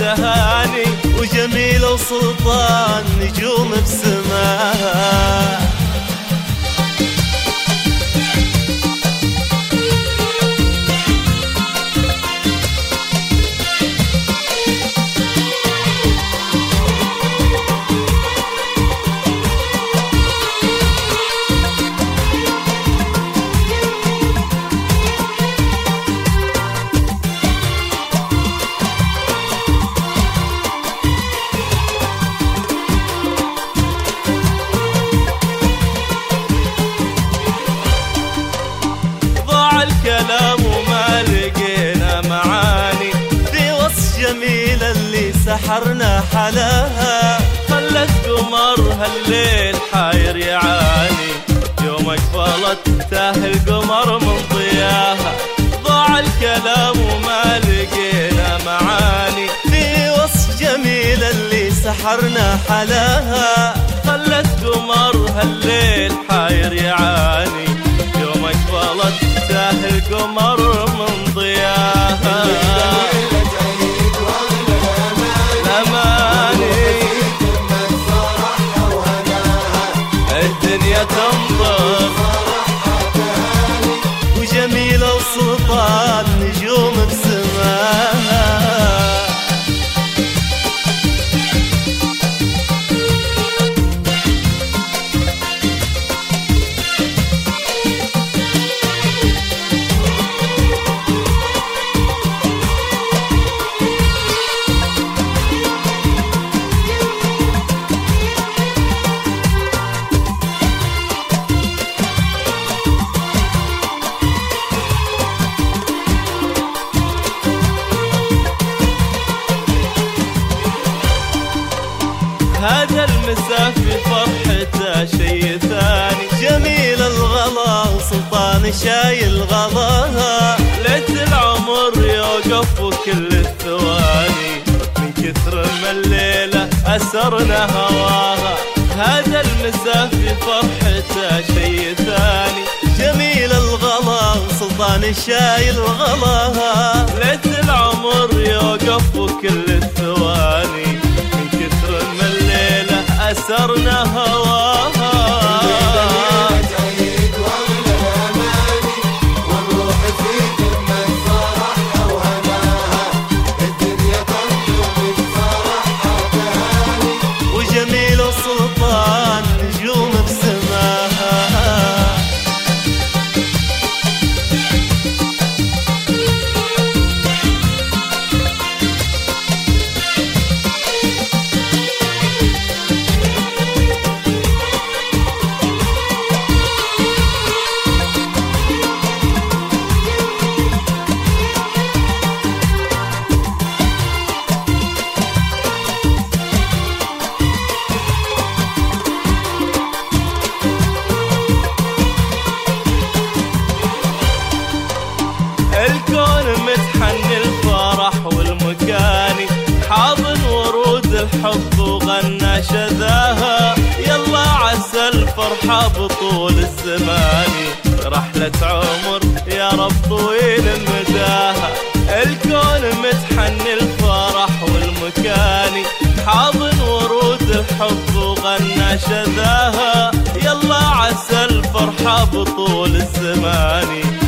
تهاني، وجميلة وسلطان نجوم بسماها. الكلام وما لقينا معاني في وصف جميلة اللي سحرنا حلاها، خلت قمرها الليل حاير يعاني، يوم اقبلت تاه القمر من ضياها. ضاع الكلام وما لقينا معاني في وصف جميلة اللي سحرنا حلاها، خلت قمرها الليل حاير يعاني، يوم اقبلت تاه القمر من ضياها. الأماني الدنيا تنظر، وجميلة وسلطان نجوم بسماها. هذا المساء في فرحته شي ثاني، جميل الغلا وسلطان شايل غلاها، ليت العمر يوقف وكل الثواني، من كثر ما الليلة أسرنا هواها. هذا المساء في فرحته شي ثاني، جميل الغلا وسلطان شايل غلاها، ليت العمر يوقف وكل الثواني، أسرنا هواها. تعيد والأماني والروح في دمك فرحها وهناها، الدنيا تنطق بفرحها تهاني، وجميل وسلطان نجوم بسماها. الكون متحن الفرح والمكاني، حاضن ورود الحب وغنى شذاها، يلا عسى الفرحة بطول الزمان، رحلة عمر يا رب طويل مداها. الكون متحن الفرح والمكاني، حاضن ورود الحب وغنى شذاها، يلا عسى الفرحة بطول الزمان،